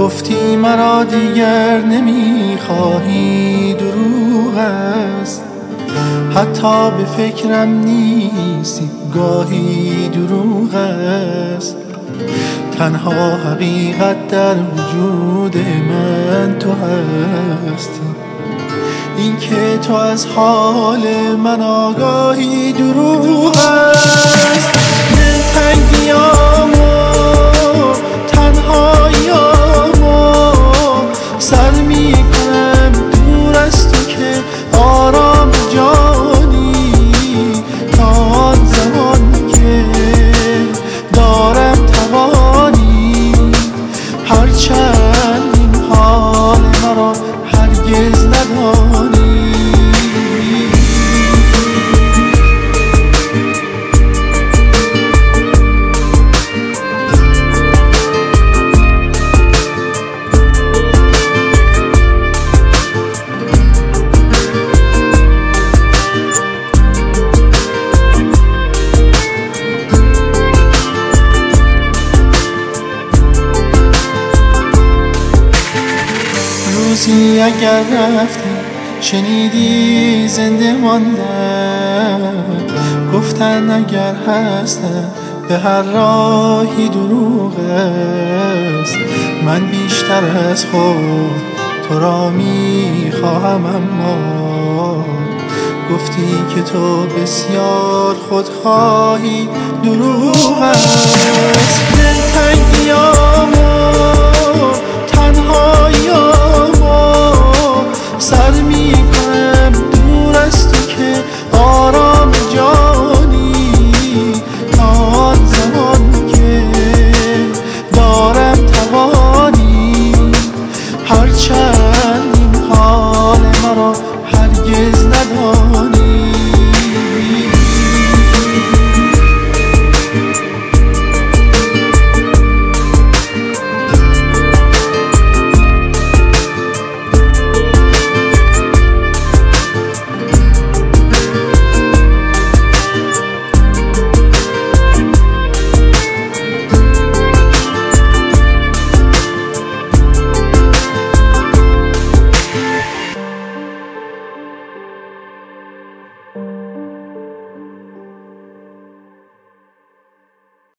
گفتی مرا دیگر نمیخواهی، دروغ است. حتی به فکرم نیستی گاهی، دروغ است. تنها حقیقت در وجود من تو هستی. این که تو از حال من آگاهی، دروغ است. دلتنگیامو تنهاییامو سر میکنم دور از تو که آرام جانی. تا آن زمان که دارم توانی، هرچند این حال مرا هرگز ندانی. روزی اگر رفتی شنیدی زنده ماندم، گفتن اگر هستم به هر راهی، دروغ است. من بیشتر از خود تو را میخواهم، اما گفتی که تو بسیار خودخواهی، دروغ است.